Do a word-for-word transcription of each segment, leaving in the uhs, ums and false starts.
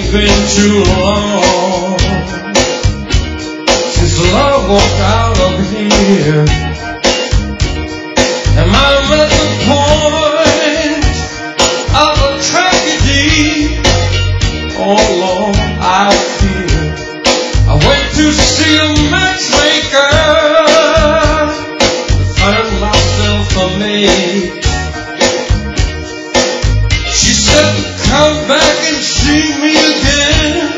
been too long since love walked out of here, and I'm at the point of a tragedy. Oh Lord, I fear I went to see a matchmaker to find myself a mate. She said, come back and see me again.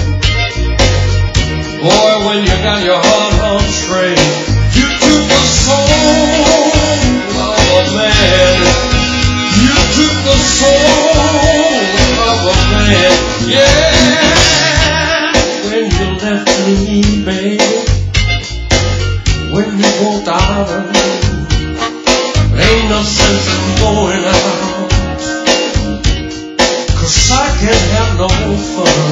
Boy, when you got your heart on straight, you took the soul of a man. You took the soul of a man. Yeah, when you left me, baby, when you walked out of me, ain't no sense in going out, 'cause I can't have no fun.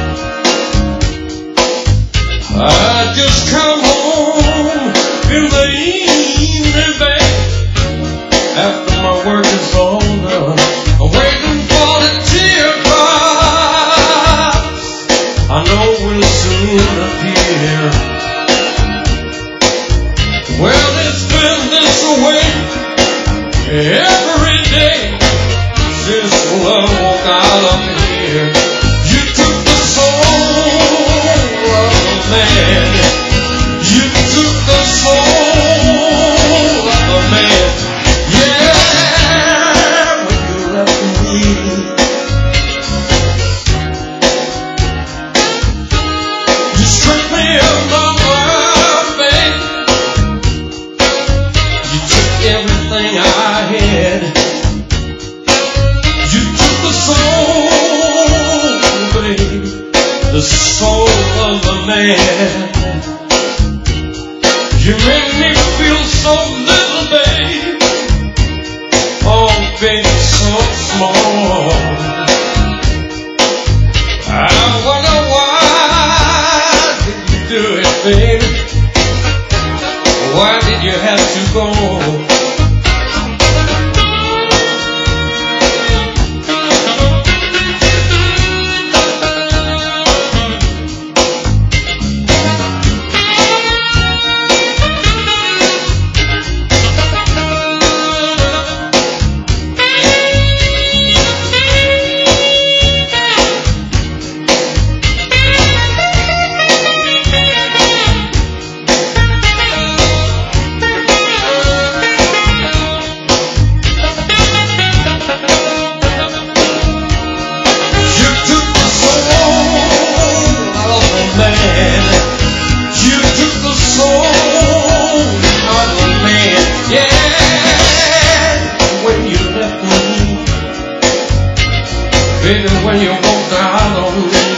I just come home in the evening, babe, after my work is all done. I'm waiting for the teardrops I know will soon appear. Well, it's been this way every day since love walked out of here. You took the soul of a man. You took the soul of a man. Yeah, when you left me. You stripped me of my world, babe. You took everything I had. You took the soul, babe, the soul of a man. You made me feel so little, babe. Oh, baby, so small. I wonder why did you do it, baby? Why did you have to go? Baby, when you walked out on me,